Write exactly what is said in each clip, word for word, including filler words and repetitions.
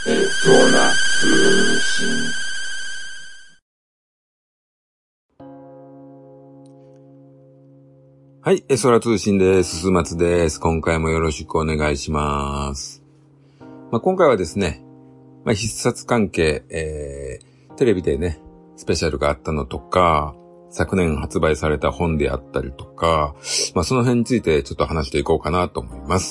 空通信。 はい、エソラ通信です。すすまつです。今回もよろしくお願いします。まあ、今回はですね、まあ、必殺関係、えー、テレビでね、スペシャルがあったのとか、昨年発売された本であったりとか、まあ、その辺についてちょっと話していこうかなと思います。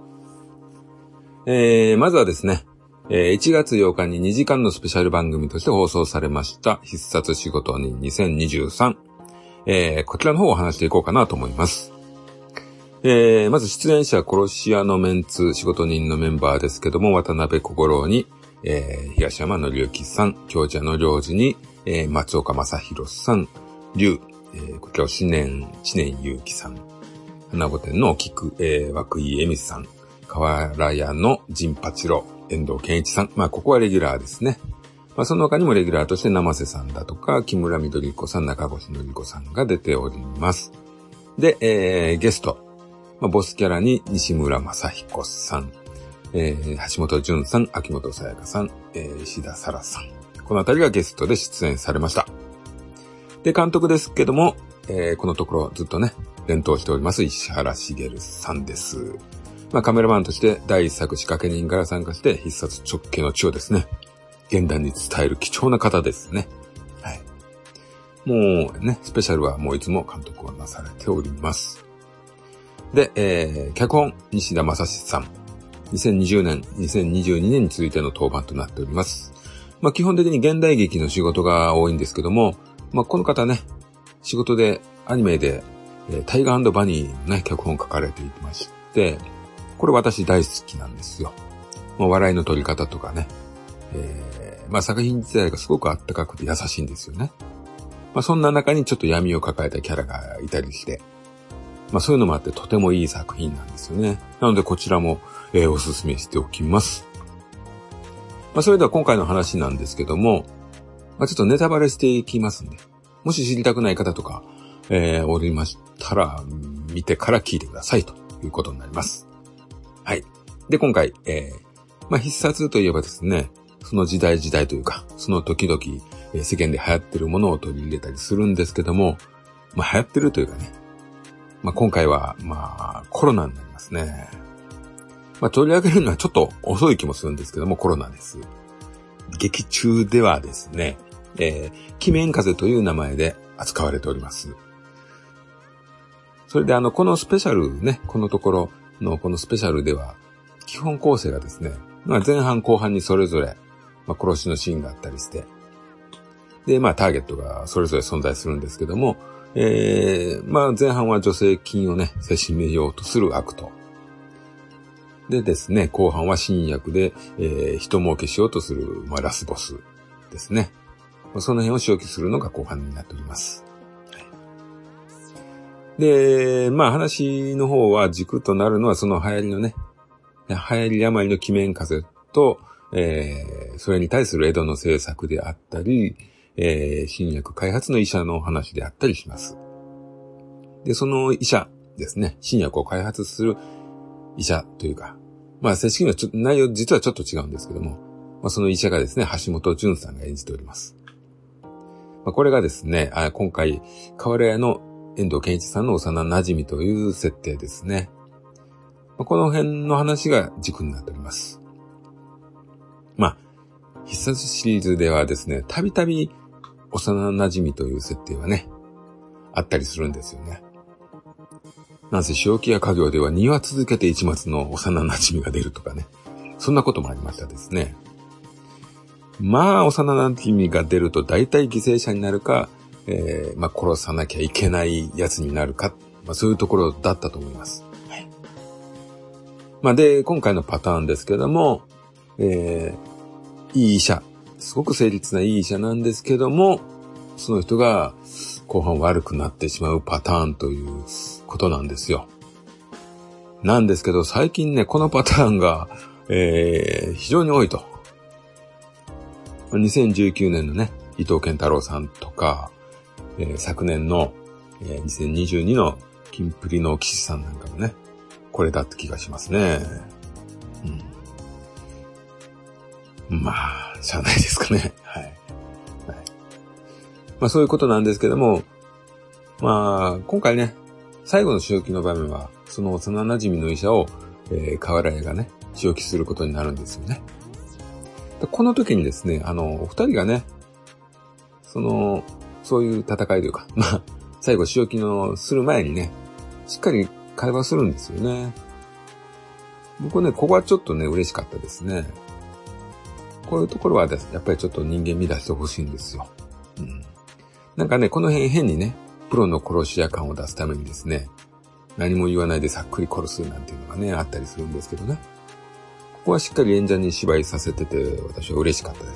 えー、まずはですね、いちがつようかににじかんのスペシャル番組として放送されました必殺仕事人にせんにじゅうさん。えー、こちらの方を話していこうかなと思います。えー、まず出演者殺し屋のメンツ仕事人のメンバーですけども、渡辺小五郎に、えー、東山紀之さん、京茶の領事に、えー、松岡正宏さん、龍、えー、こちら知念、知念祐希さん、花御殿の菊、えー、涌井恵美さん、河原屋の陣八郎、遠藤健一さん、まあここはレギュラーですね。まあ、その他にもレギュラーとして生瀬さんだとか、木村緑子さん、中越典子さんが出ております。で、えー、ゲスト、まあ、ボスキャラに西村正彦さん、えー、橋本淳さん、秋元さやかさん、えー、石田沙羅さん。このあたりがゲストで出演されました。で、監督ですけども、えー、このところずっとね、連投しております石原茂さんです。まあ、カメラマンとして第一作仕掛け人から参加して必殺直系の地をですね、現代に伝える貴重な方ですね。はい。もうね、スペシャルはもういつも監督をなされております。で、えー、脚本、西田正史さん。にせんにじゅうねん、にせんにじゅうにねんについての当番となっております。まあ基本的に現代劇の仕事が多いんですけども、まあこの方ね、仕事でアニメで、えー、タイガー&バニーのね、脚本書かれていまして、これ私大好きなんですよ。まあ、笑いの取り方とかね、えーまあ作品自体がすごくあったかくて優しいんですよね。まあそんな中にちょっと闇を抱えたキャラがいたりして、まあそういうのもあってとてもいい作品なんですよね。なのでこちらも、えー、おすすめしておきます。まあそれでは今回の話なんですけども、まあちょっとネタバレしていきますんで、もし知りたくない方とか、えー、おりましたら見てから聞いてくださいということになります。はい。で今回、えー、まあ必殺といえばですね、その時代時代というか、その時々、えー、世間で流行ってるものを取り入れたりするんですけども、まあ流行ってるというかね、まあ今回は、まあコロナになりますね。まあ取り上げるのはちょっと遅い気もするんですけども、コロナです。劇中ではですね、えー、鬼面風邪という名前で扱われております。それであの、このスペシャルね、このところのこのスペシャルでは、基本構成がですね、まあ前半後半にそれぞれ、まあ、殺しのシーンがあったりして、で、まあターゲットがそれぞれ存在するんですけども、えー、まあ前半は助成金をね、せしめようとする悪党。でですね、後半は新薬で、えー、人儲けしようとする、まあラスボスですね。その辺を消去するのが後半になっております。で、まあ話の方は軸となるのはその流行りのね、流行り病の鬼面風邪と、えー、それに対する江戸の政策であったり、えー、新薬開発の医者の話であったりします。で、その医者ですね、新薬を開発する医者というか、まあ正式にはちょっと内容実はちょっと違うんですけども、まあ、その医者がですね、橋本淳さんが演じております。まあ、これがですね、あ今回、河原屋の遠藤健一さんの幼馴染という設定ですね。まあ、この辺の話が軸になっております。まあ、必殺シリーズではですね、たびたび幼馴染という設定はね、あったりするんですよね。なんせ正気や家業ではにわ続けて一末の幼馴染が出るとかね、そんなこともありましたですね。まあ、幼馴染が出ると大体犠牲者になるか、えー、まあ殺さなきゃいけないやつになるか、まあそういうところだったと思います。はい、まあで、今回のパターンですけども、えー、いい医者、すごく誠実ないい医者なんですけども、その人が後半悪くなってしまうパターンということなんですよ。なんですけど、最近ね、このパターンが、えー、非常に多いと。にせんじゅうきゅうねんのね、伊藤健太郎さんとか、えー、昨年の、えー、にせんにじゅうにのキンプリの騎士さんなんかもね、これだって気がしますね。うん、 まあ、しゃあないですかね。はい。はい。まあそういうことなんですけども、まあ、今回ね、最後の仕置きの場面は、その幼馴染の医者を、えー、河原屋がね、仕置きすることになるんですよね。でこの時にですね、あの、お二人がね、その、そういう戦いというか、まあ、最後仕置きのする前にね、しっかり会話するんですよね。僕ね、ここはちょっとね、嬉しかったですね。こういうところはですね、やっぱりちょっと人間味出してほしいんですよ。うん。なんかね、この辺変にね、プロの殺し屋感を出すためにですね、何も言わないでさっくり殺すなんていうのがね、あったりするんですけどね。ここはしっかり演者に芝居させてて、私は嬉しかったです。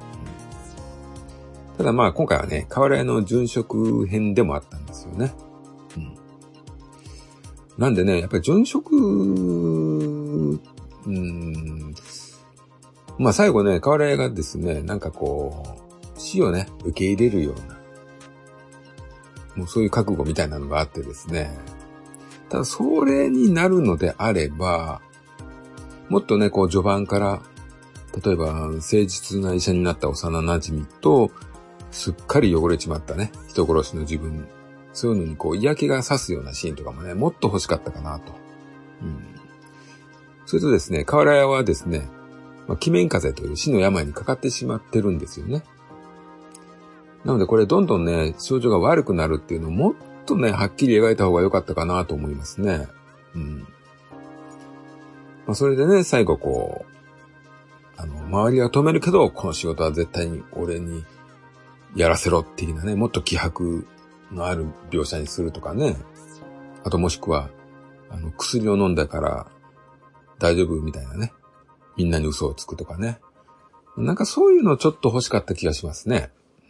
うん、ただまあ今回はね、河原屋の殉職編でもあったんですよね。うん、なんでね、やっぱり殉職、うーん、まあ最後ね、河原屋がですね、なんかこう、死をね、受け入れるような、もうそういう覚悟みたいなのがあってですね。ただそれになるのであれば、もっとね、こう序盤から、例えば誠実な医者になった幼馴染と、すっかり汚れちまったね、人殺しの自分、そういうのにこう嫌気がさすようなシーンとかもね、もっと欲しかったかなと。うん、それとですね、河原屋はですね、まあ、鬼面風邪という死の病にかかってしまってるんですよね。なのでこれどんどんね、症状が悪くなるっていうのをもっとね、はっきり描いた方が良かったかなと思いますね。うん。まあ、それでね、最後こう、あの、周りは止めるけど、この仕事は絶対に俺にやらせろっていうね、もっと気迫のある描写にするとかね。あともしくは、あの、薬を飲んだから大丈夫みたいなね。みんなに嘘をつくとかね。なんかそういうのちょっと欲しかった気がしますね。うん。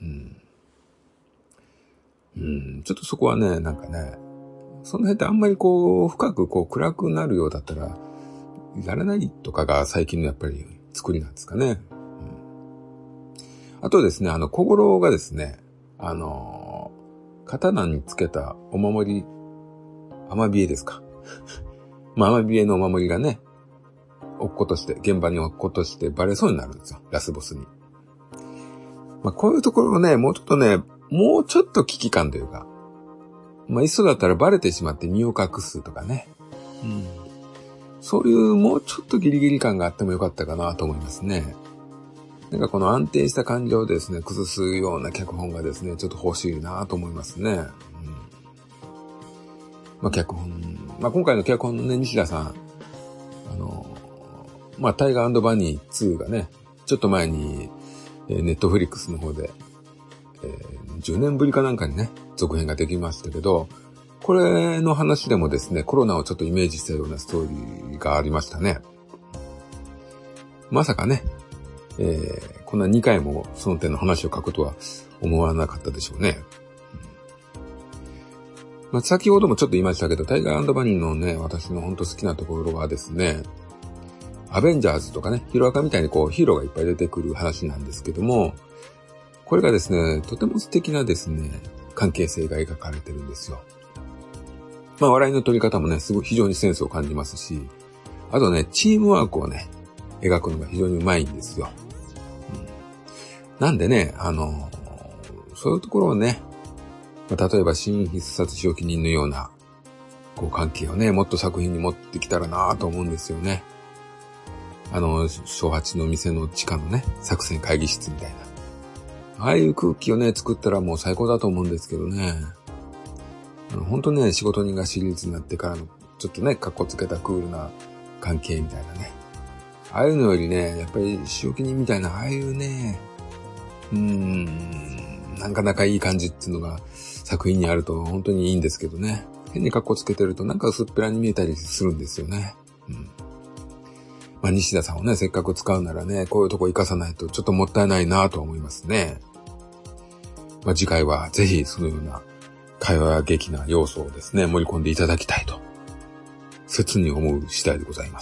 うん、ちょっとそこはね、なんかね、その辺ってあんまりこう、深くこう、暗くなるようだったら、やらないとかが最近のやっぱり作りなんですかね。うん、あとですね、あの、小五郎がですね、あの、刀につけたお守り、アマビエですか。まあ、アマビエのお守りがね、落っことして、現場に落っことしてバレそうになるんですよ、ラスボスに。まあ、こういうところをね、もうちょっとね、もうちょっと危機感というか、まあ、いっそだったらバレてしまって身を隠すとかね。うん、そういうもうちょっとギリギリ感があってもよかったかなと思いますね。なんかこの安定した感情をですね、崩すような脚本がですね、ちょっと欲しいなと思いますね。うん、まあ、脚本、まあ、今回の脚本のね、西田さん、あの、まあ、タイガー&バニーツーがね、ちょっと前に、えー、ネットフリックスの方で、えー、じゅうねんぶりかなんかにね、続編ができましたけど、これの話でもですね、コロナをちょっとイメージしたようなストーリーがありましたね。まさかね、えー、こんなにかいもその点の話を書くとは思わなかったでしょうね。うん、まあ、先ほどもちょっと言いましたけど、タイガー&バニーのね、私の本当好きなところはですね、アベンジャーズとかね、ヒロアカみたいにこうヒーローがいっぱい出てくる話なんですけども、これがですね、とても素敵なですね、関係性が描かれてるんですよ。まあ笑いの取り方もね、すごい非常にセンスを感じますし、あとね、チームワークをね、描くのが非常にうまいんですよ。うん、なんでね、あの、そういうところをね、まあ、例えば新必殺仕置き人のような、こう関係をね、もっと作品に持ってきたらなぁと思うんですよね。あの、小八の店の地下のね、作戦会議室みたいな。ああいう空気をね、作ったらもう最高だと思うんですけどね。ほんとね、仕事人がシリーズになってからの、ちょっとね、格好つけたクールな関係みたいなね。ああいうのよりね、やっぱり仕置き人みたいな、ああいうね、うーん、なんか仲いい感じっていうのが作品にあると本当にいいんですけどね。変に格好つけてるとなんか薄っぺらに見えたりするんですよね。うん。まあ、西田さんをね、せっかく使うならね、こういうとこ活かさないとちょっともったいないなと思いますね。まあ、次回はぜひそのような会話劇な要素をですね、盛り込んでいただきたいと、切に思う次第でございます。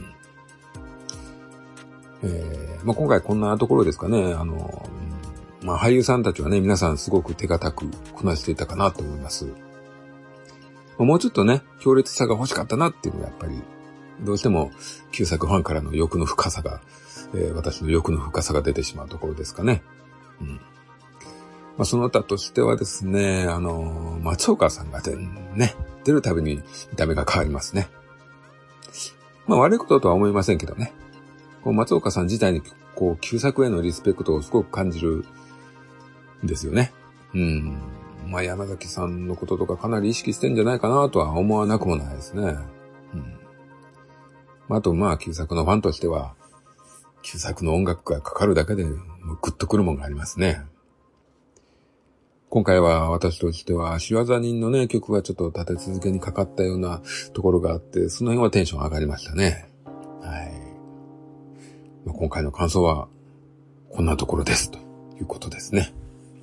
うん、えー、まあ、今回こんなところですかね。あの、うん、まあ、俳優さんたちはね、皆さんすごく手堅くこなしていたかなと思います。もうちょっとね、強烈さが欲しかったなっていうのはやっぱり、どうしても旧作ファンからの欲の深さがえー、私の欲の深さが出てしまうところですかね。うん。まあ、その他としてはですね、あのー、松岡さんが出ね、出るたびに見た目が変わりますね。まあ悪いこととは思いませんけどね。こう松岡さん自体にこう旧作へのリスペクトをすごく感じるんですよね。うん。まあ山崎さんのこととかかなり意識してんじゃないかなとは思わなくもないですね。うん。あとまあ旧作のファンとしては、旧作の音楽がかかるだけでもうグッとくるもんがありますね。今回は私としては仕業人のね曲がちょっと立て続けにかかったようなところがあって、その辺はテンション上がりましたね。はい。まあ、今回の感想はこんなところですということですね。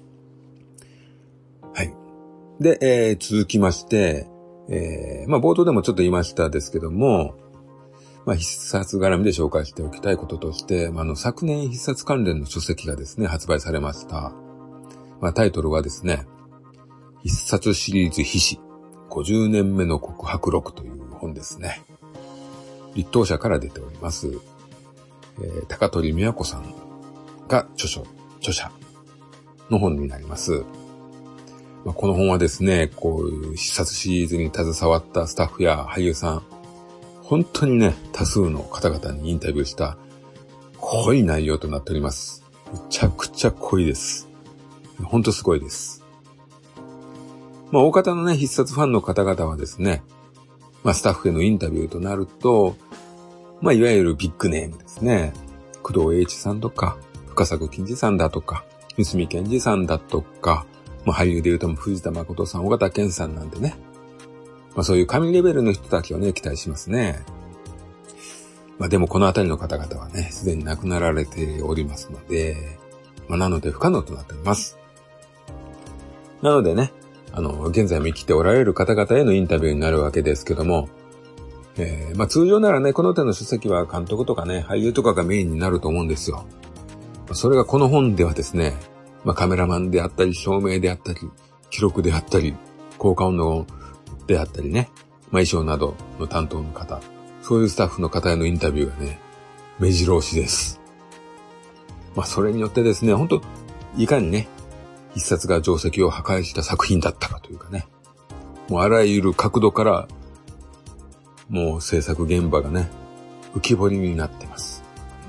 はい。で、えー、続きまして、えー、まあ冒頭でもちょっと言いましたですけども、まあ必殺絡みで紹介しておきたいこととして、まあ、あの昨年必殺関連の書籍がですね発売されました。まあ、タイトルはですね、必殺シリーズ秘史ごじゅうねんめの告白録という本ですね。立東社から出ております。えー、高取美和子さんが著書、著者の本になります。まあ、この本はですね、こういう必殺シリーズに携わったスタッフや俳優さん、本当にね、多数の方々にインタビューした濃い内容となっております。むちゃくちゃ濃いです。ほんとすごいです。まあ、大方のね、必殺ファンの方々はですね、まあ、スタッフへのインタビューとなると、まあ、いわゆるビッグネームですね。工藤栄一さんとか、深作金次さんだとか、三角健二さんだとか、まあ、俳優で言うと藤田誠さん、尾形健さんなんてね。まあ、そういう神レベルの人たちをね、期待しますね。まあ、でもこのあたりの方々はね、すでに亡くなられておりますので、まあ、なので不可能となっております。なのでね、あの、現在も生きておられる方々へのインタビューになるわけですけども、えー、まあ通常ならね、この手の書籍は監督とかね、俳優とかがメインになると思うんですよ。それがこの本ではですね、まあカメラマンであったり、照明であったり、記録であったり、効果音のであったりね、まあ衣装などの担当の方、そういうスタッフの方へのインタビューがね、目白押しです。まあそれによってですね、本当いかにね、必殺が定石を破壊した作品だったかというかね。もうあらゆる角度から、もう制作現場がね、浮き彫りになってます。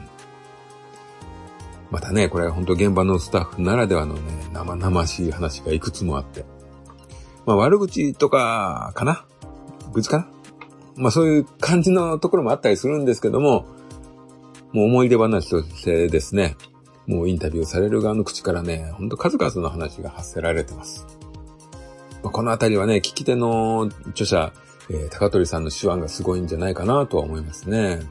またね、これは本当現場のスタッフならではのね、生々しい話がいくつもあって。まあ悪口とかかな？愚痴かな？まあそういう感じのところもあったりするんですけども、もう思い出話としてですね、もうインタビューされる側の口からね、ほんと数々の話が発せられてます。まあ、このあたりはね、聞き手の著者、えー、高取さんの手腕がすごいんじゃないかなとは思いますね。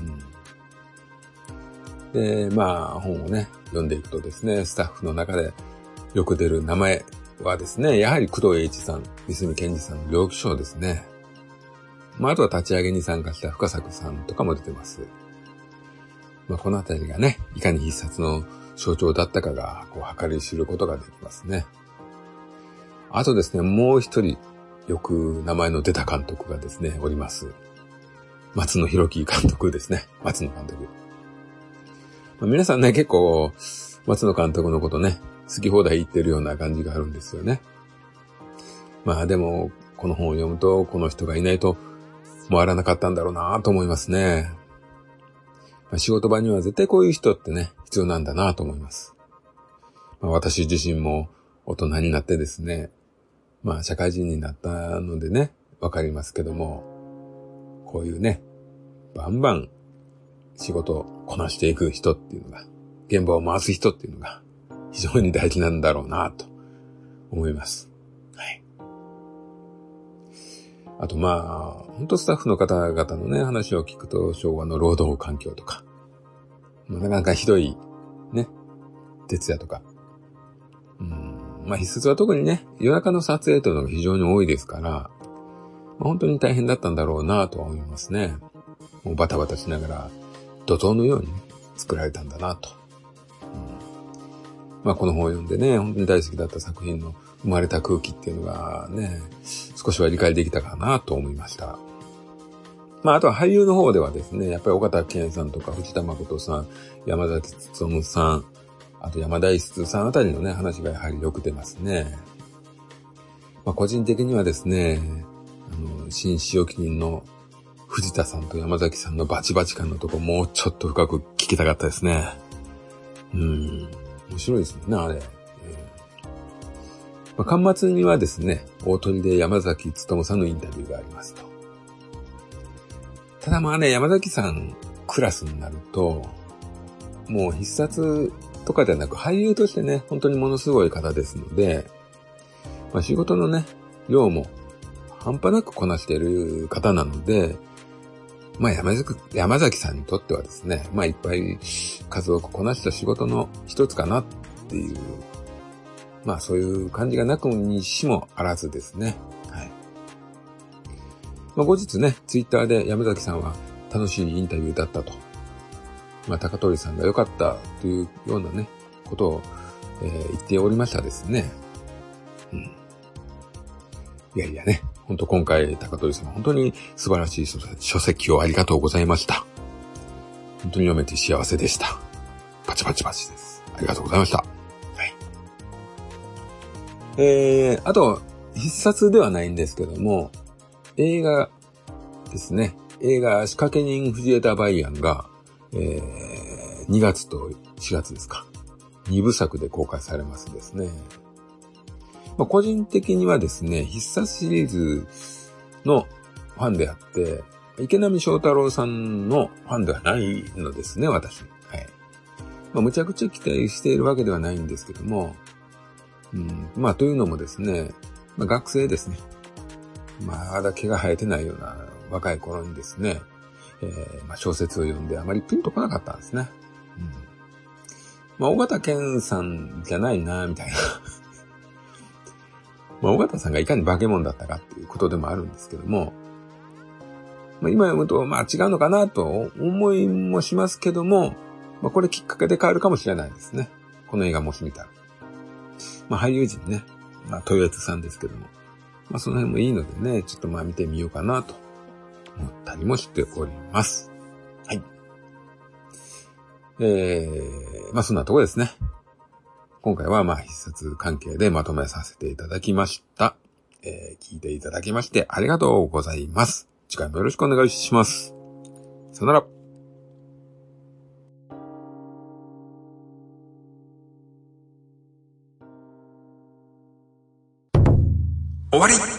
うん、で、まあ本をね、読んでいくとですね、スタッフの中でよく出る名前はですね、やはり工藤栄一さん、三角健二さんの両巨匠ですね。まああとは立ち上げに参加した深作さんとかも出てます。まあ、このあたりがね、いかに必殺の象徴だったかが、こう、計り知ることができますね。あとですね、もう一人、よく名前の出た監督がですね、おります。松野博樹監督ですね。松野監督。まあ、皆さんね、結構、松野監督のことね、好き放題言ってるような感じがあるんですよね。まあでも、この本を読むと、この人がいないと、回らなかったんだろうなと思いますね。仕事場には絶対こういう人ってね、必要なんだなと思います。まあ、私自身も大人になってですね、まあ社会人になったのでね、わかりますけども、こういうね、バンバン仕事をこなしていく人っていうのが、現場を回す人っていうのが非常に大事なんだろうなと思います。はい。あとまあ、本当スタッフの方々のね、話を聞くと昭和の労働環境とか、なかなかひどい、ね、徹夜とか。うん、まあ必殺は特にね、夜中の撮影というのが非常に多いですから、まあ、本当に大変だったんだろうなとは思いますね。もうバタバタしながら、怒涛のように、ね、作られたんだなと。うん、まあこの本を読んでね、本当に大好きだった作品の生まれた空気っていうのがね、少しは理解できたかなと思いました。 まあ、あとは俳優の方ではですね、やっぱり岡田健さんとか藤田誠さん、山崎努さん、あと山田一さんあたりのね、話がやはりよく出ますね。まあ、個人的にはですね、あの、新使用記人の藤田さんと山崎さんのバチバチ感のとこもうちょっと深く聞きたかったですね。うん、面白いですもんね、あれ。まあ、巻末にはですね、大鳥で山崎努さんのインタビューがありますと。ただまあね、山崎さんクラスになると、もう必殺とかではなく俳優としてね、本当にものすごい方ですので、まあ、仕事のね、量も半端なくこなしている方なので、まあ山崎、山崎さんにとってはですね、まあいっぱい数多くこなした仕事の一つかなっていう、まあそういう感じがなくにしもあらずですね。はい。まあ後日ね、ツイッターで山崎さんは楽しいインタビューだったと。まあ高取さんが良かったというようなね、ことを、えー、言っておりましたですね。うん。いやいやね、本当今回高取さん本当に素晴らしい書籍をありがとうございました。本当に読めて幸せでした。パチパチパチです。ありがとうございました。はい。えー、あと、必殺ではないんですけども、映画ですね。映画仕掛け人藤枝梅安が、えー、にがつとしがつですか。にぶさくで公開されますですね。まあ、個人的にはですね、必殺シリーズのファンであって、池波正太郎さんのファンではないのですね、私。はい。まあ、むちゃくちゃ期待しているわけではないんですけども、うん、まあ、というのもですね、まあ、学生ですね。まだ毛が生えてないような若い頃にですね、えーまあ、小説を読んであまりピンとこなかったんですね。うん、まあ、尾形健さんじゃないな、みたいな。まあ、尾形さんがいかに化け物だったかっていうことでもあるんですけども、まあ、今読むと、まあ違うのかなと思いもしますけども、まあこれきっかけで変わるかもしれないですね。この映画もし見たら。まあ俳優陣ね、まあ豊悦さんですけども、まあその辺もいいのでね、ちょっとまあ見てみようかなと思ったりもしております。はい。えー、まあそんなとこですね。今回はまあ必殺関係でまとめさせていただきました。えー、聞いていただきましてありがとうございます。次回もよろしくお願いします。さよなら。終わり。